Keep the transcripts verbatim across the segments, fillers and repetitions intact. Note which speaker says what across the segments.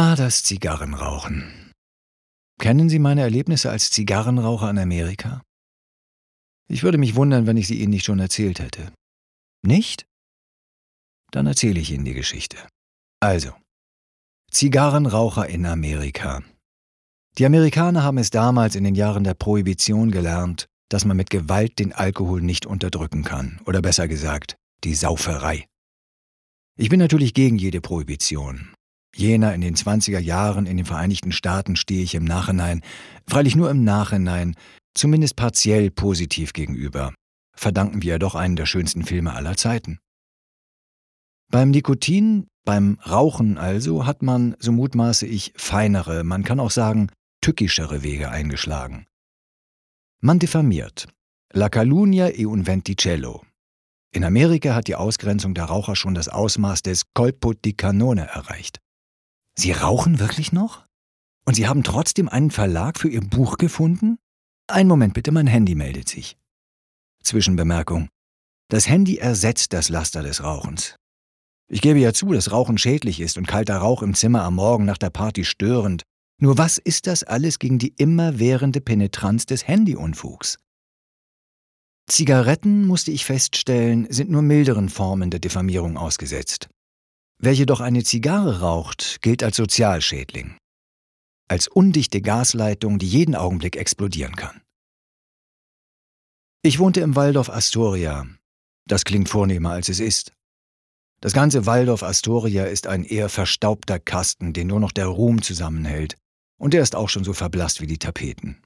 Speaker 1: Ah, das Zigarrenrauchen. Kennen Sie meine Erlebnisse als Zigarrenraucher in Amerika? Ich würde mich wundern, wenn ich sie Ihnen nicht schon erzählt hätte. Nicht? Dann erzähle ich Ihnen die Geschichte. Also, Zigarrenraucher in Amerika. Die Amerikaner haben es damals in den Jahren der Prohibition gelernt, dass man mit Gewalt den Alkohol nicht unterdrücken kann. Oder besser gesagt, die Sauferei. Ich bin natürlich gegen jede Prohibition. Jener in den zwanziger Jahren in den Vereinigten Staaten stehe ich im Nachhinein, freilich nur im Nachhinein, zumindest partiell positiv gegenüber. Verdanken wir ja doch einen der schönsten Filme aller Zeiten. Beim Nikotin, beim Rauchen also, hat man, so mutmaße ich, feinere, man kann auch sagen, tückischere Wege eingeschlagen. Man diffamiert. La calunnia e un venticello. In Amerika hat die Ausgrenzung der Raucher schon das Ausmaß des Colpo di Cannone erreicht. Sie rauchen wirklich noch? Und Sie haben trotzdem einen Verlag für Ihr Buch gefunden? Einen Moment bitte, mein Handy meldet sich. Zwischenbemerkung. Das Handy ersetzt das Laster des Rauchens. Ich gebe ja zu, dass Rauchen schädlich ist und kalter Rauch im Zimmer am Morgen nach der Party störend. Nur was ist das alles gegen die immerwährende Penetranz des Handyunfugs? Zigaretten, musste ich feststellen, sind nur milderen Formen der Diffamierung ausgesetzt. Wer jedoch eine Zigarre raucht, gilt als Sozialschädling. Als undichte Gasleitung, die jeden Augenblick explodieren kann. Ich wohnte im Waldorf Astoria. Das klingt vornehmer, als es ist. Das ganze Waldorf Astoria ist ein eher verstaubter Kasten, den nur noch der Ruhm zusammenhält. Und der ist auch schon so verblasst wie die Tapeten.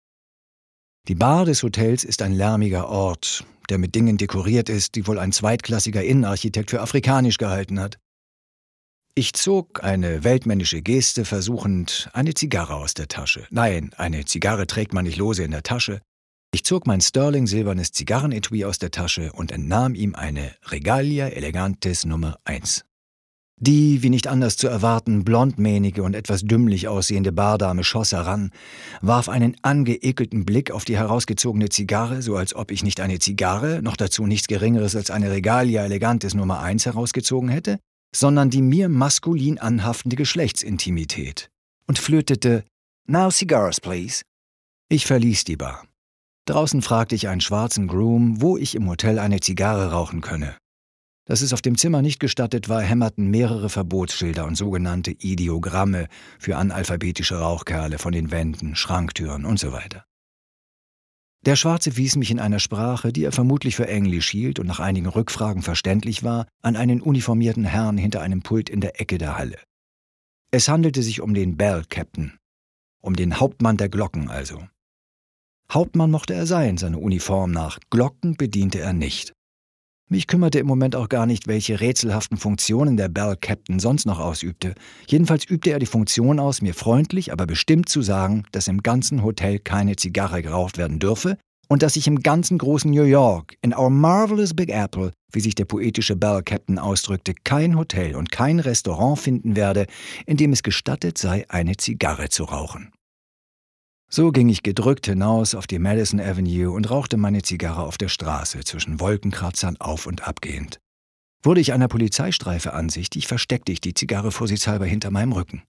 Speaker 1: Die Bar des Hotels ist ein lärmiger Ort, der mit Dingen dekoriert ist, die wohl ein zweitklassiger Innenarchitekt für afrikanisch gehalten hat. Ich zog eine weltmännische Geste versuchend eine Zigarre aus der Tasche. Nein, eine Zigarre trägt man nicht lose in der Tasche. Ich zog mein Sterling-silbernes Zigarrenetui aus der Tasche und entnahm ihm eine Regalia Elegantes Nummer eins. Die, wie nicht anders zu erwarten, blondmähnige und etwas dümmlich aussehende Bardame schoss heran, warf einen angeekelten Blick auf die herausgezogene Zigarre, so als ob ich nicht eine Zigarre, noch dazu nichts Geringeres als eine Regalia Elegantes Nummer eins herausgezogen hätte, sondern die mir maskulin anhaftende Geschlechtsintimität, und flötete »Now cigars, please«. Ich verließ die Bar. Draußen fragte ich einen schwarzen Groom, wo ich im Hotel eine Zigarre rauchen könne. Dass es auf dem Zimmer nicht gestattet war, hämmerten mehrere Verbotsschilder und sogenannte Ideogramme für analphabetische Rauchkerle von den Wänden, Schranktüren und so weiter. Der Schwarze wies mich in einer Sprache, die er vermutlich für Englisch hielt und nach einigen Rückfragen verständlich war, an einen uniformierten Herrn hinter einem Pult in der Ecke der Halle. Es handelte sich um den Bell Captain, um den Hauptmann der Glocken also. Hauptmann mochte er sein, seiner Uniform nach, Glocken bediente er nicht. Mich kümmerte im Moment auch gar nicht, welche rätselhaften Funktionen der Bell Captain sonst noch ausübte. Jedenfalls übte er die Funktion aus, mir freundlich, aber bestimmt zu sagen, dass im ganzen Hotel keine Zigarre geraucht werden dürfe und dass ich im ganzen großen New York, in our marvelous Big Apple, wie sich der poetische Bell Captain ausdrückte, kein Hotel und kein Restaurant finden werde, in dem es gestattet sei, eine Zigarre zu rauchen. So ging ich gedrückt hinaus auf die Madison Avenue und rauchte meine Zigarre auf der Straße, zwischen Wolkenkratzern auf- und abgehend. Wurde ich einer Polizeistreife ansichtig, versteckte ich die Zigarre vorsichtshalber hinter meinem Rücken.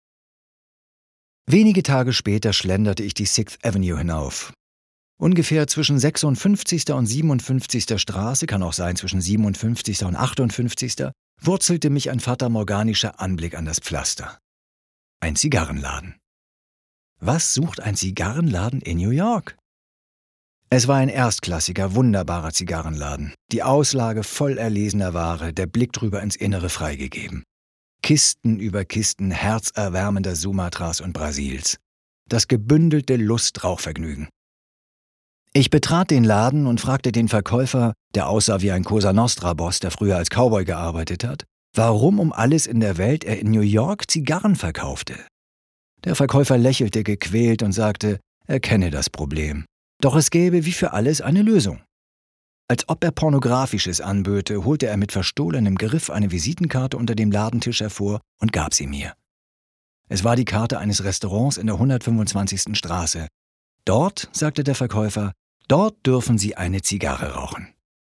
Speaker 1: Wenige Tage später schlenderte ich die Sixth Avenue hinauf. Ungefähr zwischen sechsundfünfzigster und siebenundfünfzigster Straße, kann auch sein zwischen siebenundfünfzigster und achtundfünfzigster, wurzelte mich ein fatamorganischer Anblick an das Pflaster. Ein Zigarrenladen. Was sucht ein Zigarrenladen in New York? Es war ein erstklassiger, wunderbarer Zigarrenladen. Die Auslage voll erlesener Ware, der Blick drüber ins Innere freigegeben. Kisten über Kisten herzerwärmender Sumatras und Brasils. Das gebündelte Lustrauchvergnügen. Ich betrat den Laden und fragte den Verkäufer, der aussah wie ein Cosa Nostra-Boss, der früher als Cowboy gearbeitet hat, warum um alles in der Welt er in New York Zigarren verkaufte. Der Verkäufer lächelte gequält und sagte, er kenne das Problem. Doch es gäbe wie für alles eine Lösung. Als ob er Pornografisches anböte, holte er mit verstohlenem Griff eine Visitenkarte unter dem Ladentisch hervor und gab sie mir. Es war die Karte eines Restaurants in der hundertfünfundzwanzigsten Straße. Dort, sagte der Verkäufer, dort dürfen Sie eine Zigarre rauchen.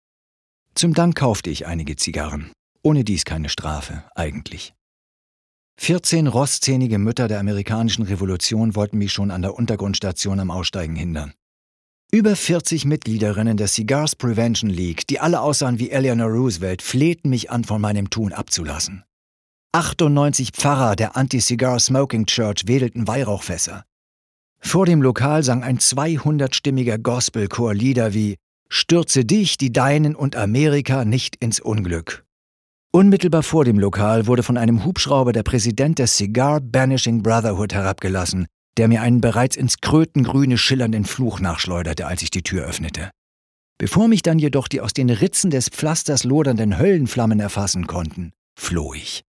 Speaker 1: Zum Dank kaufte ich einige Zigarren. Ohne dies keine Strafe, eigentlich. Vierzehn rostzähnige Mütter der amerikanischen Revolution wollten mich schon an der Untergrundstation am Aussteigen hindern. Über vierzig Mitgliederinnen der Cigars Prevention League, die alle aussahen wie Eleanor Roosevelt, flehten mich an, von meinem Tun abzulassen. achtundneunzig Pfarrer der Anti-Cigar Smoking Church wedelten Weihrauchfässer. Vor dem Lokal sang ein zweihundertstimmiger Gospelchor Lieder wie »Stürze dich, die Deinen und Amerika nicht ins Unglück«. Unmittelbar vor dem Lokal wurde von einem Hubschrauber der Präsident der Cigar Banishing Brotherhood herabgelassen, der mir einen bereits ins Krötengrüne schillernden Fluch nachschleuderte, als ich die Tür öffnete. Bevor mich dann jedoch die aus den Ritzen des Pflasters lodernden Höllenflammen erfassen konnten, floh ich.